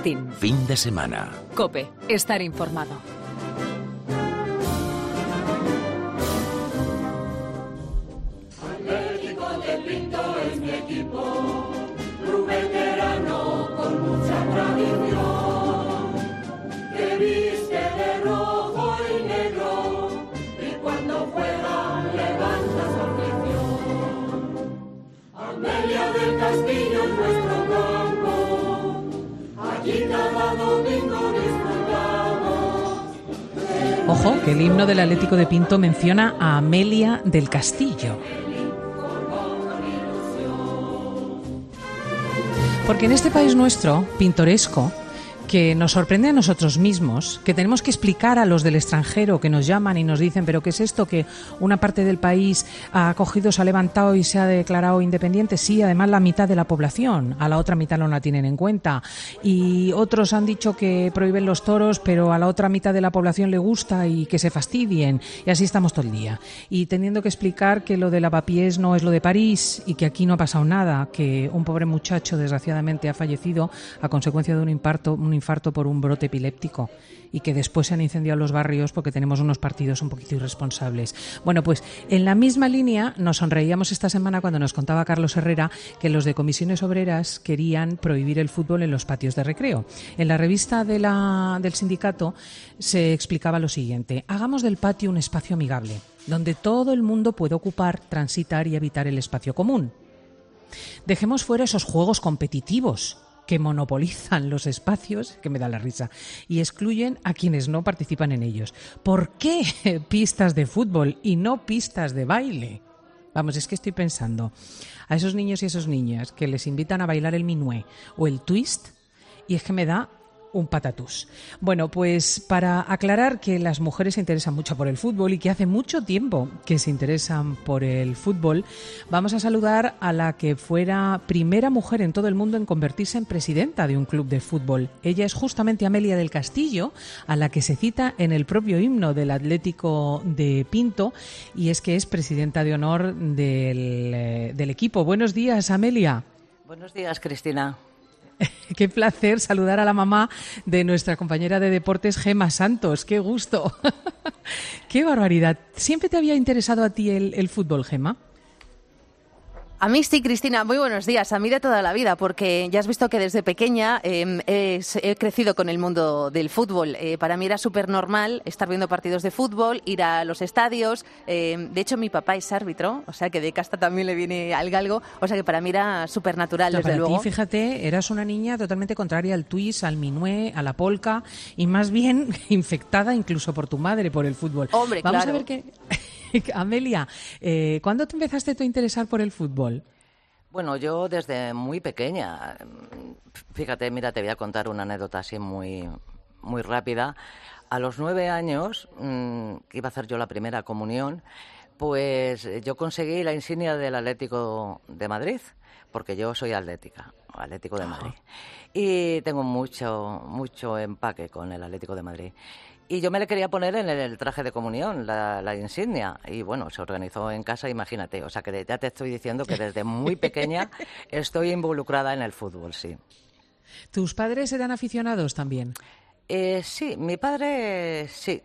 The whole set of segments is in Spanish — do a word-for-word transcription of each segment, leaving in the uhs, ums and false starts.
Martín. Fin de semana. COPE. Estar informado. Atlético de Pinto es mi equipo, un veterano con mucha tradición, que viste de rojo y negro y cuando juega levanta su afición. Amelia del Castillo es nuestro campo, allí cada domingo disfrutamos. Ojo, que el himno del Atlético de Pinto menciona a Amelia del Castillo. Porque en este país nuestro, pintoresco, que nos sorprende a nosotros mismos, que tenemos que explicar a los del extranjero que nos llaman y nos dicen, pero ¿qué es esto? Que una parte del país ha cogido, se ha levantado y se ha declarado independiente. Sí, además la mitad de la población, a la otra mitad no la tienen en cuenta. Y otros han dicho que prohíben los toros, pero a la otra mitad de la población le gusta y que se fastidien. Y así estamos todo el día. Y teniendo que explicar que lo de Lavapiés no es lo de París y que aquí no ha pasado nada, que un pobre muchacho desgraciadamente ha fallecido a consecuencia de un infarto, un infarto por un brote epiléptico y que después se han incendiado los barrios porque tenemos unos partidos un poquito irresponsables. Bueno, pues en la misma línea nos sonreíamos esta semana cuando nos contaba Carlos Herrera que los de Comisiones Obreras querían prohibir el fútbol en los patios de recreo. En la revista de la, del sindicato se explicaba lo siguiente: hagamos del patio un espacio amigable, donde todo el mundo puede ocupar, transitar y habitar el espacio común. Dejemos fuera esos juegos competitivos que monopolizan los espacios, que me da la risa, y excluyen a quienes no participan en ellos. ¿Por qué pistas de fútbol y no pistas de baile? Vamos, es que estoy pensando a esos niños y esas niñas que les invitan a bailar el minué o el twist y es que me da un patatús. Bueno, pues para aclarar que las mujeres se interesan mucho por el fútbol y que hace mucho tiempo que se interesan por el fútbol, vamos a saludar a la que fuera primera mujer en todo el mundo en convertirse en presidenta de un club de fútbol. Ella es justamente Amelia del Castillo, a la que se cita en el propio himno del Atlético de Pinto, y es que es presidenta de honor del, del equipo. Buenos días, Amelia. Buenos días, Cristina. Qué placer saludar a la mamá de nuestra compañera de deportes, Gema Santos. ¡Qué gusto! ¡Qué barbaridad! ¿Siempre te había interesado a ti el, el fútbol, Gema? A mí sí, Cristina, muy buenos días. A mí de toda la vida, porque ya has visto que desde pequeña eh, he, he crecido con el mundo del fútbol. Eh, para mí era súper normal estar viendo partidos de fútbol, ir a los estadios. Eh, de hecho, mi papá es árbitro, o sea que de casta también le viene al galgo. O sea que para mí era súper natural, no, desde para luego. Ti, fíjate, eras una niña totalmente contraria al twist, al minué, a la polka y más bien infectada incluso por tu madre por el fútbol. Hombre, Vamos claro. a ver qué... Amelia, eh, ¿cuándo te empezaste tú a interesar por el fútbol? Bueno, yo desde muy pequeña. Fíjate, mira, te voy a contar una anécdota así muy, muy rápida. A los nueve años, mmm, que iba a hacer yo la primera comunión, pues yo conseguí la insignia del Atlético de Madrid, porque yo soy atlética, Atlético de Madrid. Y tengo mucho, mucho empaque con el Atlético de Madrid. Y yo me le quería poner en el traje de comunión, la, la insignia. Y bueno, se organizó en casa, imagínate. O sea, que ya te estoy diciendo que desde muy pequeña estoy involucrada en el fútbol, sí. ¿Tus padres eran aficionados también? Eh, sí, mi padre sí.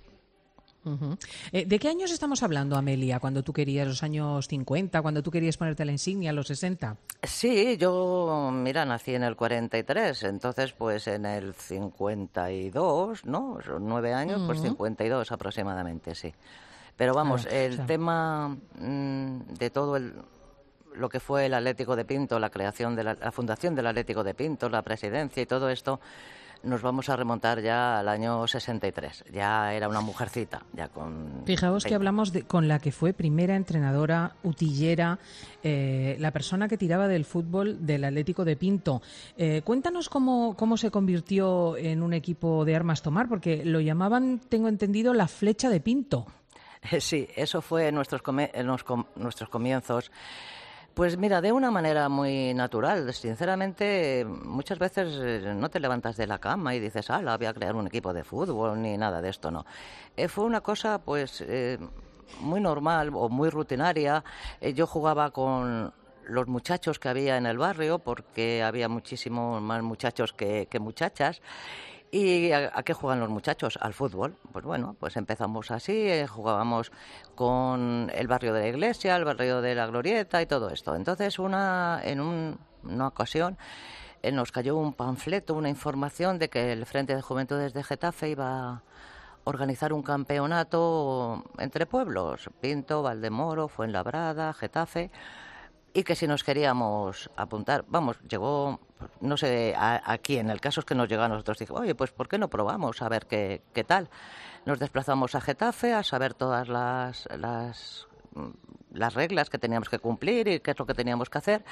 Uh-huh. Eh, ¿De qué años estamos hablando, Amelia? ¿Cuando tú querías, los años cincuenta? ¿Cuando tú querías ponerte la insignia, los sesenta? Sí, yo, mira, nací en el cuarenta y tres, entonces pues en el cincuenta y dos, ¿no? Son nueve años, uh-huh. Pues cincuenta y dos aproximadamente, sí. Pero vamos, claro, el claro. tema mmm, de todo el... lo que fue el Atlético de Pinto, la creación de la, la fundación del Atlético de Pinto, la presidencia y todo esto, nos vamos a remontar ya al año sesenta y tres. Ya era una mujercita, ya con... Fijaos que hablamos de, con la que fue primera entrenadora, utillera, eh, la persona que tiraba del fútbol del Atlético de Pinto. Eh, cuéntanos cómo, cómo se convirtió en un equipo de armas tomar, porque lo llamaban, tengo entendido, la flecha de Pinto. Sí, eso fue en nuestros, come- en los com- nuestros comienzos. Pues mira, de una manera muy natural. Sinceramente, muchas veces no te levantas de la cama y dices, ah, voy a crear un equipo de fútbol, ni nada de esto, no. Eh, fue una cosa, pues, eh, muy normal o muy rutinaria. Eh, yo jugaba con los muchachos que había en el barrio, porque había muchísimos más muchachos que, que muchachas. ¿Y a, a qué juegan los muchachos? Al fútbol. Pues bueno, pues empezamos así, eh, jugábamos con el barrio de la iglesia, el barrio de la Glorieta y todo esto. Entonces, una en un, una ocasión eh, nos cayó un panfleto, una información de que el Frente de Juventudes de Getafe iba a organizar un campeonato entre pueblos, Pinto, Valdemoro, Fuenlabrada, Getafe, y que si nos queríamos apuntar, vamos, llegó, no sé, a, aquí en el caso es que nos llegó a nosotros, dije, oye, pues ¿por qué no probamos a ver qué, qué tal? Nos desplazamos a Getafe a saber todas las, las, las reglas que teníamos que cumplir y qué es lo que teníamos que hacer.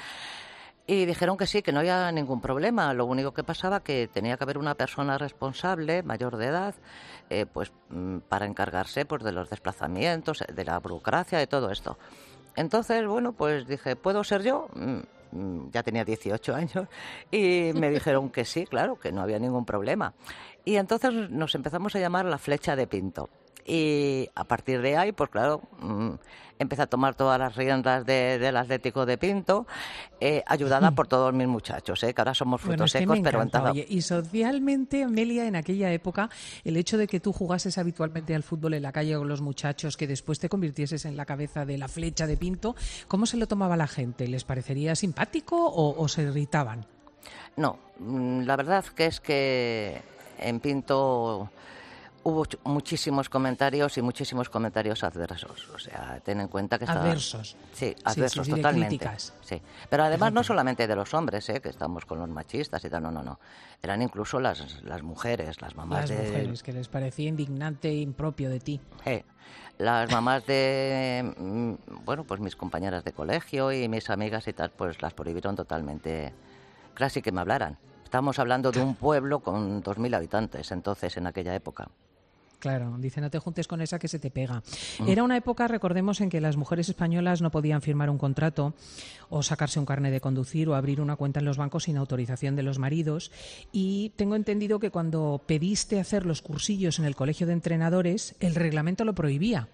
Y dijeron que sí, que no había ningún problema. Lo único que pasaba que tenía que haber una persona responsable, mayor de edad, eh, pues para encargarse pues de los desplazamientos, de la burocracia, de todo esto. Entonces, bueno, pues dije, ¿puedo ser yo? Ya tenía dieciocho años y me dijeron que sí, claro, que no había ningún problema. Y entonces nos empezamos a llamar la Flecha de Pinto. Y a partir de ahí, pues claro, empecé a tomar todas las riendas de, del Atlético de Pinto, eh, ayudada por todos mis muchachos, eh, que ahora somos frutos bueno, es secos, que me pero en encanta. Oye, y socialmente, Amelia, en aquella época, el hecho de que tú jugases habitualmente al fútbol en la calle con los muchachos, que después te convirtieses en la cabeza de la Flecha de Pinto, ¿cómo se lo tomaba la gente? ¿Les parecería simpático o, o se irritaban? No, la verdad que es que en Pinto hubo muchísimos comentarios y muchísimos comentarios adversos. O sea, ten en cuenta que... Adversos. Estaba... Sí, adversos, sí, sí, totalmente. Críticas. Sí. Pero además no solamente de los hombres, ¿eh? Que estamos con los machistas y tal, no, no, no. Eran incluso las, las mujeres, las mamás las de... Las mujeres, que les parecía indignante e impropio de ti. Eh, las mamás de, bueno, pues mis compañeras de colegio y mis amigas y tal, pues las prohibieron totalmente. Casi que me hablaran. Estamos hablando de un pueblo con dos mil habitantes, entonces, en aquella época. Claro, dice, no te juntes con esa que se te pega. Mm. Era una época, recordemos, en que las mujeres españolas no podían firmar un contrato o sacarse un carnet de conducir o abrir una cuenta en los bancos sin autorización de los maridos. Y tengo entendido que cuando pediste hacer los cursillos en el colegio de entrenadores, el reglamento lo prohibía.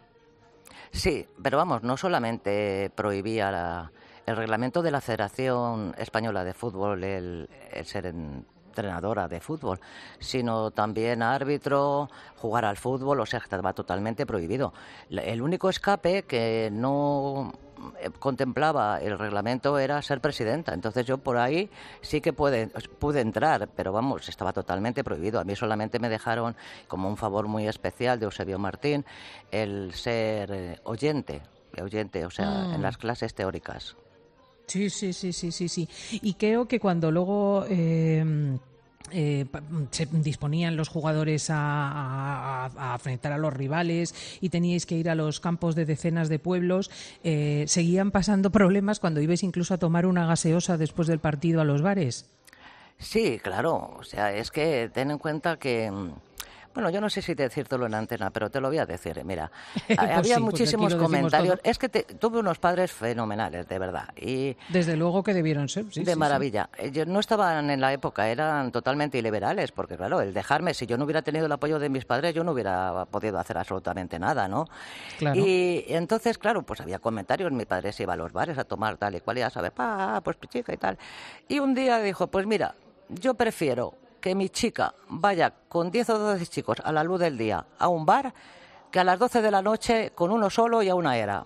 Sí, pero vamos, no solamente prohibía la, el reglamento de la Federación Española de Fútbol, el, el ser en, entrenadora de fútbol, sino también árbitro, jugar al fútbol, o sea, estaba totalmente prohibido. El único escape que no contemplaba el reglamento era ser presidenta, entonces yo por ahí sí que pude, pude entrar, pero vamos, estaba totalmente prohibido. A mí solamente me dejaron, como un favor muy especial de Eusebio Martín, el ser eh, oyente, oyente, o sea, mm. en las clases teóricas. Sí, sí, sí, sí, sí, sí. Y creo que cuando luego eh, eh, se disponían los jugadores a, a, a enfrentar a los rivales y teníais que ir a los campos de decenas de pueblos, eh, seguían pasando problemas cuando ibais incluso a tomar una gaseosa después del partido a los bares. Sí, claro. O sea, es que ten en cuenta que... Bueno, yo no sé si decírtelo en antena, pero te lo voy a decir. Mira, pues había sí, muchísimos comentarios. Es que te, tuve unos padres fenomenales, de verdad. Y desde luego que debieron ser. Sí, de sí, maravilla. Sí. Ellos no estaban en la época, eran totalmente iliberales, porque claro, el dejarme, si yo no hubiera tenido el apoyo de mis padres, yo no hubiera podido hacer absolutamente nada, ¿no? Claro. Y entonces, claro, pues había comentarios. Mi padre se iba a los bares a tomar tal y cual, y ya sabes, pa, pues chica y tal. Y un día dijo, pues mira, yo prefiero que mi chica vaya con diez o doce chicos a la luz del día a un bar que a las doce de la noche con uno solo y a una era.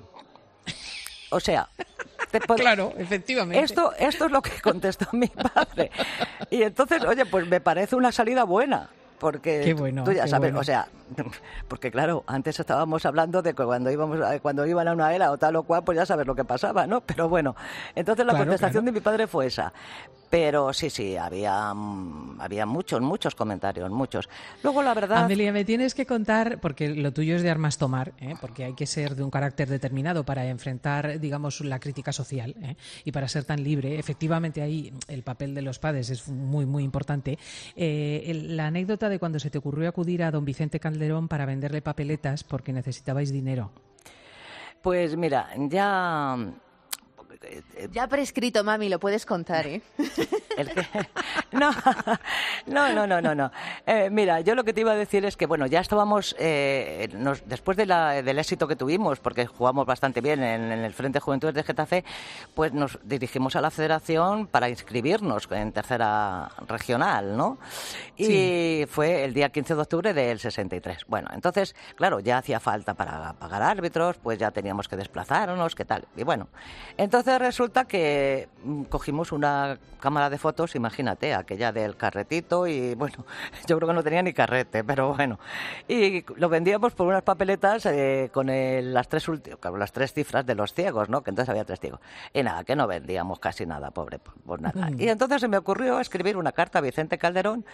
O sea... Puedo... Claro, efectivamente. Esto, esto es lo que contestó mi padre. Y entonces, oye, pues me parece una salida buena. Porque qué bueno, tú ya qué sabes, bueno. o sea, porque claro, antes estábamos hablando de que cuando íbamos a, cuando iban a una era o tal o cual, pues ya sabes lo que pasaba, ¿no? Pero bueno, entonces la claro, contestación claro. de mi padre fue esa. Pero sí, sí, había, había muchos, muchos comentarios, muchos. Luego, la verdad... Amelia, me tienes que contar, porque lo tuyo es de armas tomar, ¿eh? Porque hay que ser de un carácter determinado para enfrentar, digamos, la crítica social, ¿eh? Y para ser tan libre. Efectivamente, ahí el papel de los padres es muy, muy importante. Eh, el, la anécdota de cuando se te ocurrió acudir a don Vicente Calderón para venderle papeletas porque necesitabais dinero. Pues mira, ya... eh, Ya prescrito, mami, lo puedes contar, ¿eh? El que... No, no, no, no, no. no. Eh, mira, yo lo que te iba a decir es que, bueno, ya estábamos, eh, nos, después de la, del éxito que tuvimos, porque jugamos bastante bien en, en el Frente Juventudes de Getafe, pues nos dirigimos a la federación para inscribirnos en tercera regional, ¿no? Y sí. Fue el día quince de octubre del sesenta y tres. Bueno, entonces, claro, ya hacía falta para pagar árbitros, pues ya teníamos que desplazarnos, ¿qué tal? Y bueno, entonces resulta que cogimos una cámara de fotos, imagínate, aquella del carretito, y bueno, yo creo que no tenía ni carrete, pero bueno, y lo vendíamos por unas papeletas eh, con el, las tres ulti- con las tres cifras de los ciegos, ¿no? Que entonces había tres ciegos. Y nada, que no vendíamos casi nada, pobre, pues nada. Mm. Y entonces se me ocurrió escribir una carta a Vicente Calderón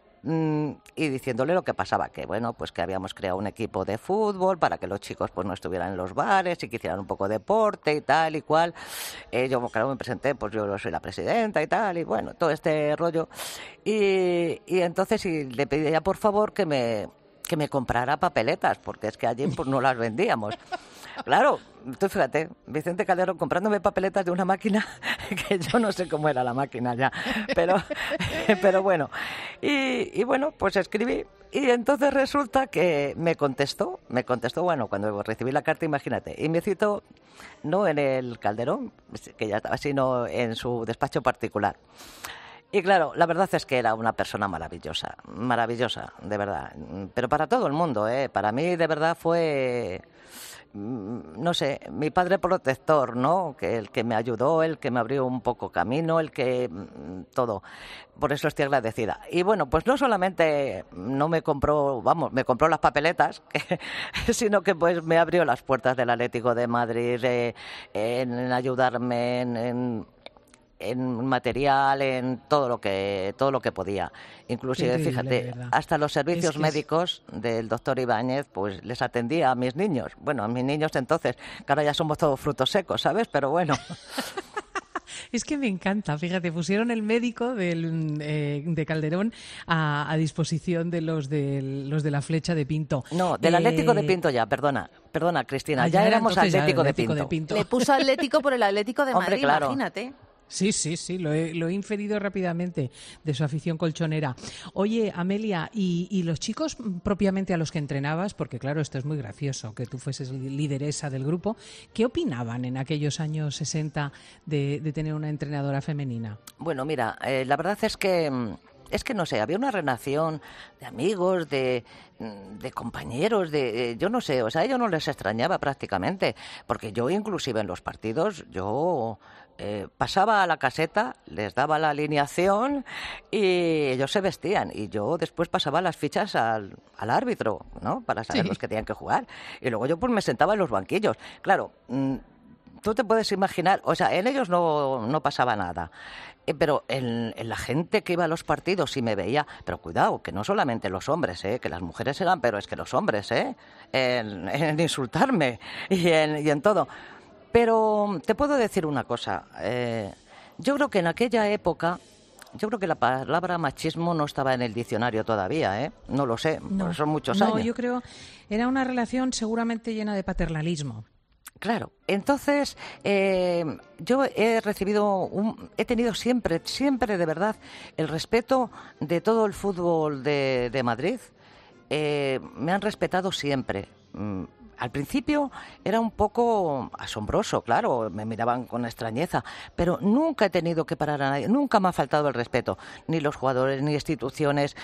y diciéndole lo que pasaba, que bueno, pues que habíamos creado un equipo de fútbol para que los chicos pues no estuvieran en los bares y que hicieran un poco de deporte y tal y cual. Eh, yo, claro, me presenté, pues yo soy la presidenta y tal, y bueno, todo este rollo. Y, y entonces y le pedía por favor que me, que me comprara papeletas, porque es que allí pues no las vendíamos. Claro, tú fíjate, Vicente Calderón comprándome papeletas de una máquina que yo no sé cómo era la máquina ya, pero, pero bueno. Y, y bueno, pues escribí y entonces resulta que me contestó, me contestó, bueno, cuando recibí la carta, imagínate, y me citó, no en el Calderón, que ya estaba, sino en su despacho particular. Y claro, la verdad es que era una persona maravillosa, maravillosa, de verdad, pero para todo el mundo, ¿eh? Para mí de verdad fue... no sé, mi padre protector, ¿no? Que el que me ayudó, el que me abrió un poco camino, el que todo. Por eso estoy agradecida. Y bueno, pues no solamente no me compró, vamos, me compró las papeletas, que, sino que pues me abrió las puertas del Atlético de Madrid eh, en, en ayudarme en, en en material, en todo lo que todo lo que podía. Inclusive, fíjate, hasta los servicios es que médicos es... del doctor Ibáñez, pues les atendía a mis niños. Bueno, a mis niños entonces, que ahora ya somos todos frutos secos, ¿sabes? Pero bueno. Es que me encanta, fíjate, pusieron el médico del, eh, de Calderón a, a disposición de los de los de la Flecha de Pinto. No, del eh... Atlético de Pinto ya, perdona, perdona Cristina, ah, ya, ya éramos Atlético, ya Atlético de, Pinto. de Pinto. Le puso Atlético por el Atlético de Madrid, Hombre, claro. Imagínate. Sí, sí, sí, lo he, lo he inferido rápidamente de su afición colchonera. Oye, Amelia, ¿y, y los chicos propiamente a los que entrenabas? Porque claro, esto es muy gracioso, que tú fueses lideresa del grupo. ¿Qué opinaban en aquellos años sesenta de, de tener una entrenadora femenina? Bueno, mira, eh, la verdad es que... Es que no sé, había una relación de amigos, de, de compañeros, de, de yo no sé, o sea, a ellos no les extrañaba prácticamente, porque yo inclusive en los partidos, yo eh, pasaba a la caseta, les daba la alineación y ellos se vestían y yo después pasaba las fichas al, al árbitro, ¿no? Para saber sí. los que tenían que jugar. Y luego yo pues me sentaba en los banquillos. Claro, mmm, tú te puedes imaginar, o sea, en ellos no, no pasaba nada. Eh, pero en, en la gente que iba a los partidos sí me veía, pero cuidado, que no solamente los hombres, ¿eh? Que las mujeres eran, pero es que los hombres, ¿eh? En, en insultarme y en, y en todo. Pero te puedo decir una cosa, eh, yo creo que en aquella época, yo creo que la palabra machismo no estaba en el diccionario todavía, ¿eh? No lo sé, no, son muchos no, años. No, yo creo, era una relación seguramente llena de paternalismo. Claro, entonces eh, yo he recibido, un, he tenido siempre, siempre de verdad el respeto de todo el fútbol de, de Madrid. Eh, me han respetado siempre. Mm, Al principio era un poco asombroso, claro, me miraban con extrañeza, pero nunca he tenido que parar a nadie, nunca me ha faltado el respeto, ni los jugadores, ni instituciones.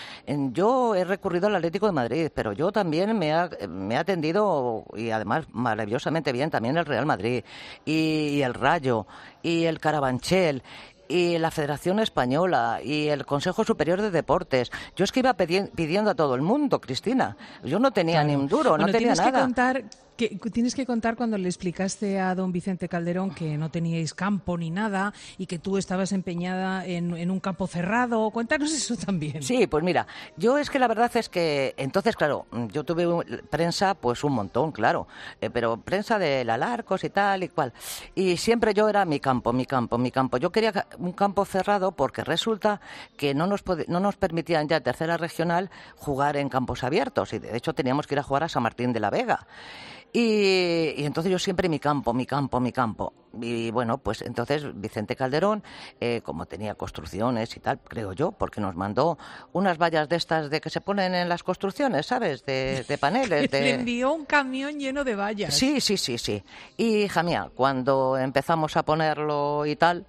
Yo he recurrido al Atlético de Madrid, pero yo también me ha, me ha atendido, y además maravillosamente bien, también el Real Madrid, y, y el Rayo, y el Carabanchel, y la Federación Española y el Consejo Superior de Deportes. Yo es que iba pidiendo a todo el mundo, Cristina. Yo no tenía claro. ni un duro, bueno, no tenía tienes nada. Que contar, que, tienes que contar cuando le explicaste a don Vicente Calderón que no teníais campo ni nada y que tú estabas empeñada en, en un campo cerrado. Cuéntanos eso también. Sí, pues mira, yo es que la verdad es que entonces, claro, yo tuve un, prensa pues un montón, claro, eh, pero prensa de Alarcos y tal y cual. Y siempre yo era mi campo, mi campo, mi campo. Yo quería un campo cerrado porque resulta que no nos, no nos permitían ya tercera regional jugar en campos abiertos y de hecho teníamos que ir a jugar a San Martín de la Vega. Y, y entonces yo siempre mi campo, mi campo, mi campo. Y bueno, pues entonces Vicente Calderón, eh, como tenía construcciones y tal, creo yo, porque nos mandó unas vallas de estas de que se ponen en las construcciones, ¿sabes? De, de paneles. De... Le envió un camión lleno de vallas. Sí, sí, sí, sí. Y, hija mía, cuando empezamos a ponerlo y tal,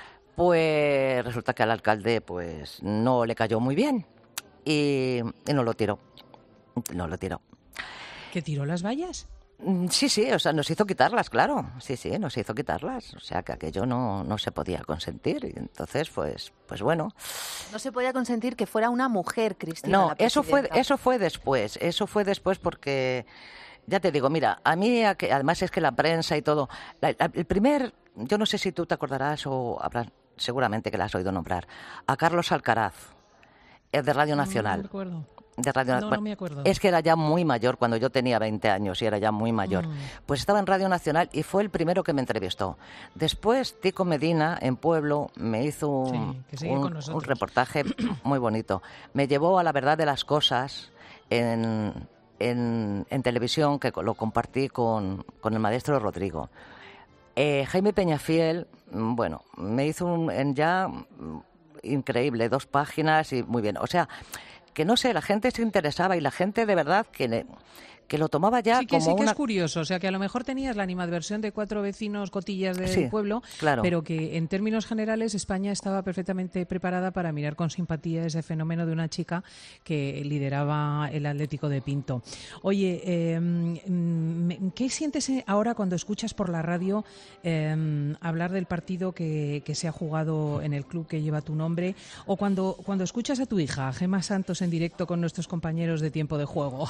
pues resulta que al alcalde pues no le cayó muy bien y, y no lo tiró. No lo tiró. ¿Que tiró las vallas? Sí, sí, o sea, nos hizo quitarlas, claro. Sí, sí, nos hizo quitarlas. O sea, que aquello no, no se podía consentir. Y entonces, pues, pues bueno. No se podía consentir que fuera una mujer, Cristina. No, la eso fue, presidenta. eso fue después. Eso fue después porque, ya te digo, mira, a mí, a que- además es que la prensa y todo, la- la- el primer, yo no sé si tú te acordarás o habrás, seguramente que la has oído nombrar, a Carlos Alcaraz, eh, de Radio Nacional. No, no recuerdo. De Radio No, no bueno, me acuerdo. Es que era ya muy mayor, cuando yo tenía veinte años y era ya muy mayor. Mm. Pues estaba en Radio Nacional y fue el primero que me entrevistó. Después Tico Medina, en Pueblo, me hizo un, Sí, que sigue un- con nosotros. un reportaje muy bonito. Me llevó a La Verdad de las Cosas en, en, en televisión, que lo compartí con, con el maestro Rodrigo. Eh, Jaime Peñafiel, mm, bueno, me hizo un, en ya mm, increíble, dos páginas y muy bien. O sea, que no sé, la gente se interesaba y la gente de verdad que, le- que lo tomaba ya Sí que como sí que una... es curioso, o sea que a lo mejor tenías la animadversión de cuatro vecinos cotillas del Sí, pueblo, claro. pero que en términos generales España estaba perfectamente preparada para mirar con simpatía ese fenómeno de una chica que lideraba el Atlético de Pinto. Oye, eh, mm, ¿qué sientes ahora cuando escuchas por la radio eh, hablar del partido que, que se ha jugado en el club que lleva tu nombre, o cuando, cuando escuchas a tu hija, a Gemma Santos, en directo con nuestros compañeros de Tiempo de Juego?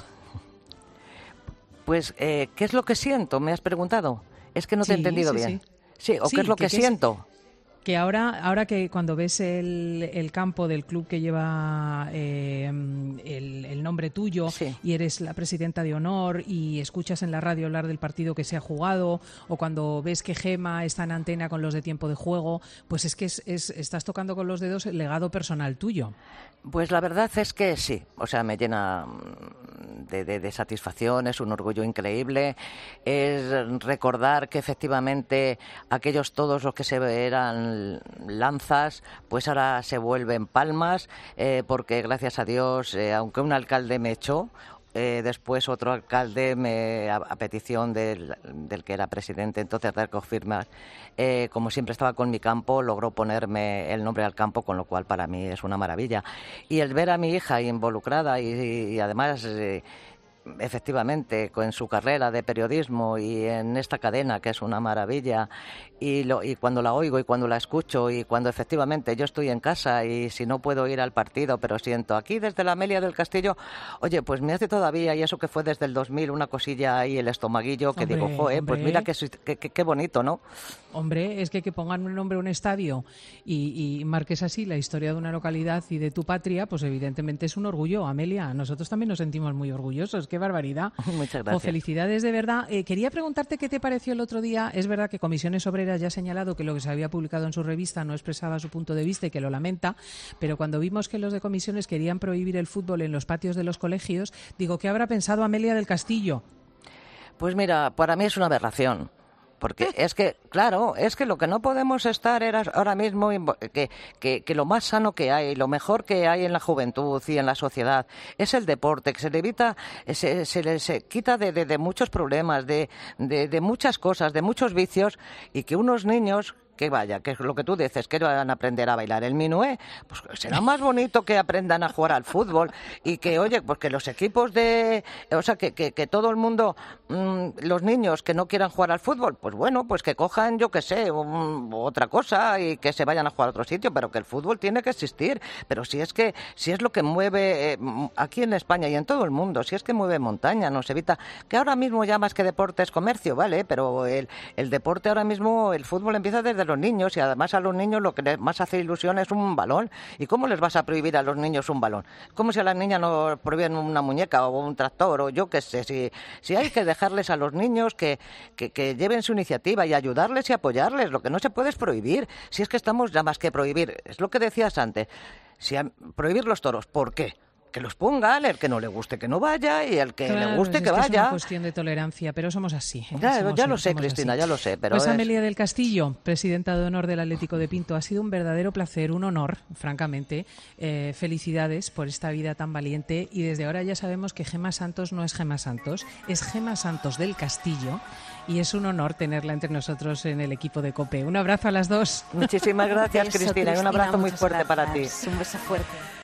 Pues, eh, ¿qué es lo que siento? ¿Me has preguntado? Es que no te he Sí, entendido sí, bien. sí. Sí, ¿o Sí, qué es lo que- que, que es- siento? Que ahora, ahora que cuando ves el, el campo del club que lleva eh, el, el nombre tuyo, Sí. y eres la presidenta de honor y escuchas en la radio hablar del partido que se ha jugado, o cuando ves que Gema está en antena con los de Tiempo de Juego, pues es que es, es- estás tocando con los dedos el legado personal tuyo. Pues la verdad es que sí, o sea, me llena mm, de, de- de satisfacción, es un orgullo increíble, es recordar que efectivamente aquellos todos los que se eran lanzas, pues ahora se vuelven palmas, eh, porque gracias a Dios, eh, aunque un alcalde me echó, Eh, después otro alcalde, me, a, a petición del, del que era presidente, entonces de confirmar, eh, como siempre estaba con mi campo, logró ponerme el nombre al campo, con lo cual para mí es una maravilla. Y el ver a mi hija involucrada y, y además... Eh, efectivamente, con su carrera de periodismo y en esta cadena que es una maravilla, y, lo, y cuando la oigo y cuando la escucho y cuando efectivamente yo estoy en casa y si no puedo ir al partido, pero siento aquí desde la Amelia del Castillo, oye, pues me hace todavía, y eso que fue desde el dos mil, una cosilla ahí, el estomaguillo, que Hombre, digo, joe, pues hombre. mira qué, qué, qué- qué bonito, ¿no? Hombre, es que que pongan un nombre a un estadio y, y marques así la historia de una localidad y de tu patria, pues evidentemente es un orgullo, Amelia. Nosotros también nos sentimos muy orgullosos. ¡Qué barbaridad! Muchas Oh, gracias. felicidades, de verdad. Eh, quería preguntarte qué te pareció el otro día. Es verdad que Comisiones Obreras ya ha señalado que lo que se había publicado en su revista no expresaba su punto de vista y que lo lamenta, pero cuando vimos que los de Comisiones querían prohibir el fútbol en los patios de los colegios, digo, ¿qué habrá pensado Amelia del Castillo? Pues mira, para mí es una aberración. Porque es que, claro, es que lo que no podemos estar era ahora mismo, invo- que, que, que lo más sano que hay, lo mejor que hay en la juventud y en la sociedad es el deporte, que se le evita, se, se le se quita de, de, de muchos problemas, de, de, de muchas cosas, de muchos vicios, y que unos niños... Que vaya, que es lo que tú dices, que van a aprender a bailar el minué, pues será más bonito que aprendan a jugar al fútbol y que, oye, pues que los equipos de... O sea, que, que, que todo el mundo, mmm, los niños que no quieran jugar al fútbol, pues bueno, pues que cojan, yo qué sé, un, otra cosa y que se vayan a jugar a otro sitio, pero que el fútbol tiene que existir. Pero si es que, si es lo que mueve eh, aquí en España y en todo el mundo, si es que mueve montaña, nos evita... Que ahora mismo ya más que deporte es comercio, ¿vale? Pero el, el deporte ahora mismo, el fútbol empieza desde los niños, y además a los niños lo que les más hace ilusión es un balón. ¿Y cómo les vas a prohibir a los niños un balón? Como si a las niñas no prohíben una muñeca o un tractor o yo qué sé. Si, si hay que dejarles a los niños que, que, que lleven su iniciativa y ayudarles y apoyarles, lo que no se puede es prohibir. Si es que estamos ya más que prohibir, es lo que decías antes, si a, prohibir los toros, ¿por qué? que los pongan, el que no le guste que no vaya y el que claro, le guste es que que vaya. Es una cuestión de tolerancia, pero somos así. ¿eh? Ya, somos, ya lo sé, somos Cristina, así. ya lo sé. Pero Pues es... Amelia del Castillo, presidenta de honor del Atlético de Pinto, ha sido un verdadero placer, un honor, francamente. Eh, felicidades por esta vida tan valiente y desde ahora ya sabemos que Gema Santos no es Gema Santos, es Gema Santos del Castillo y es un honor tenerla entre nosotros en el equipo de COPE. Un abrazo a las dos. Muchísimas gracias, Beso, Cristina, y un abrazo muy muchas fuerte gracias. para ti. Un beso fuerte.